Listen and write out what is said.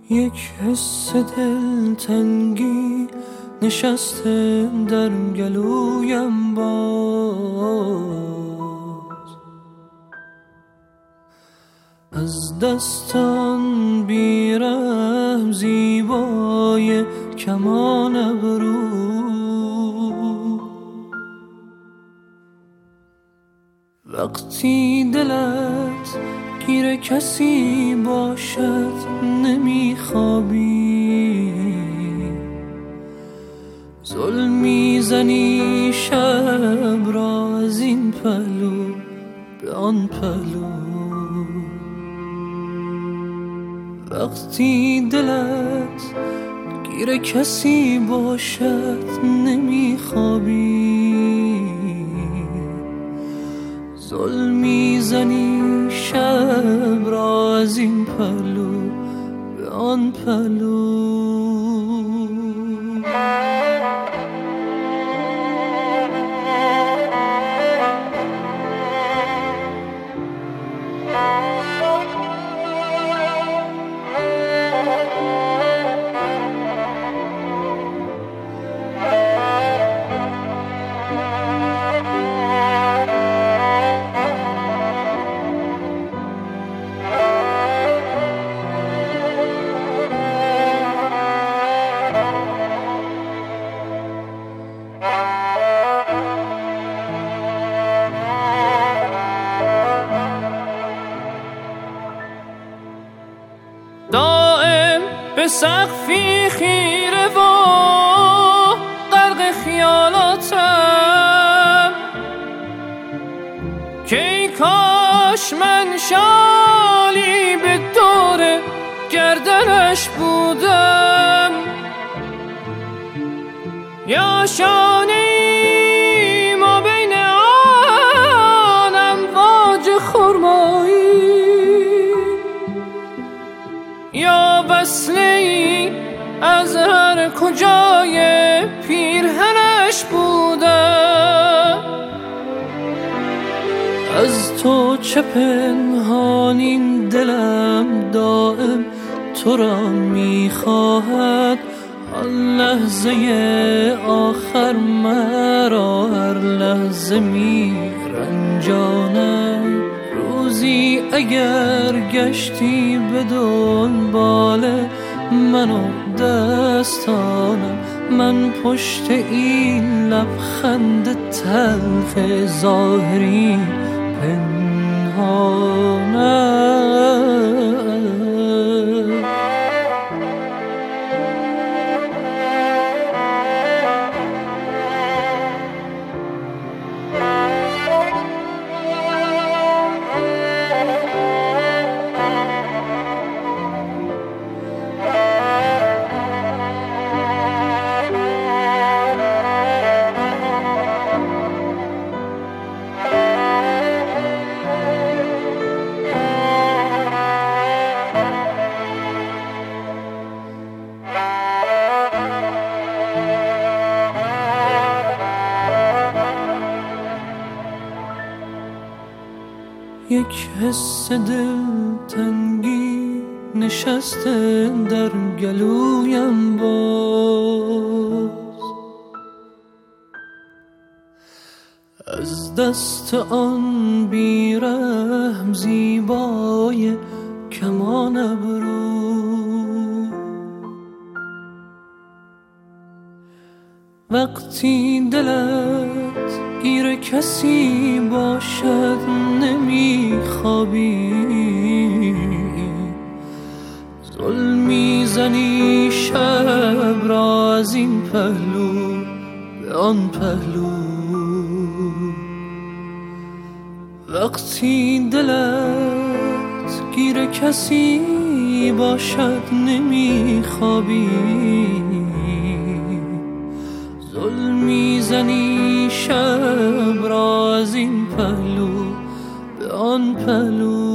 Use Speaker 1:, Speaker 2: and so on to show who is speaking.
Speaker 1: یک حس دلتنگی نشسته در گلویم باز، از دستان بیرحم زیبای کمان ابرو. وقتی دلت گیر کسی باشد نمیخوابی، ظلم میزنی شب را از این پهلو به آن پهلو. وقتی دلت گیر کسی باشد نمیخوابی، ظلم میزنی شب را از این پهلو به آن پهلو. دائم به سقفی خیره و غرق خیالاتم که ای کاش من شالی به دور گردنش بودم، یا شانه‌ای ما بین آن امواج خرمایی، یا وصله‌ای از هر کجای پیرهنش بودم. از تو چه پنهان این دلم دائم تو را میخواهد، آن لحظه آخر مرا هر لحظه میرنجاند. روزی اگر گشتی به دنبال من و دستانم، من پشت این لبخند تلخ ظاهری پنهانم. یک حس دلتنگی نشسته در گلویم باز، از دست آن بیرحم زیبای کمان ابرو. وقتی دلت گیر کسی باشد نمیخوابی، ظلم میزنی شب را از این پهلو به آن پهلو. وقتی دلت گیر کسی باشد نمیخوابی، ظلم میزنی شب را از این پهلو به آن پهلو.